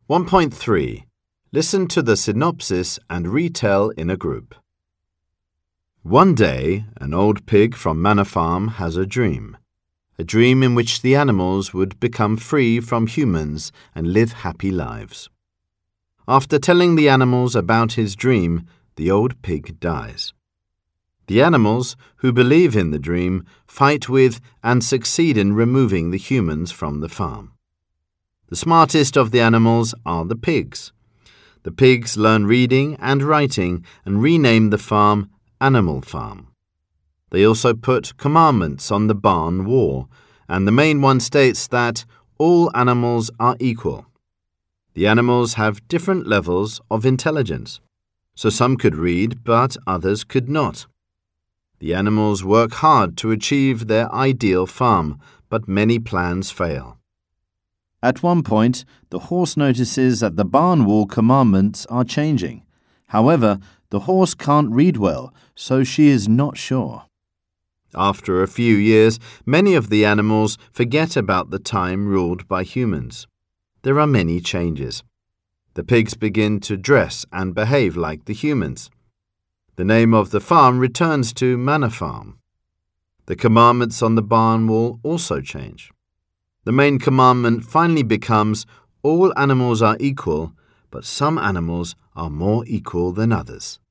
1.3. Listen to the synopsis and retell in a group. One day, an old pig from Manor Farm has a dream in which the animals would become free from humans and live happy lives. After telling the animals about his dream, the old pig dies. The animals, who believe in the dream, fight with and succeed in removing the humans from the farm. The smartest of the animals are the pigs. The pigs learn reading and writing and rename the farm Animal Farm. They also put commandments on the barn wall, and the main one states that all animals are equal. The animals have different levels of intelligence, so some could read but others could not. The animals work hard to achieve their ideal farm, but many plans fail. At one point, the horse notices that the barn wall commandments are changing. However, the horse can't read well, so she is not sure. After a few years, many of the animals forget about the time ruled by humans. There are many changes. The pigs begin to dress and behave like the humans. The name of the farm returns to Manor Farm. The commandments on the barn wall also change. The main commandment finally becomes all animals are equal, but some animals are more equal than others.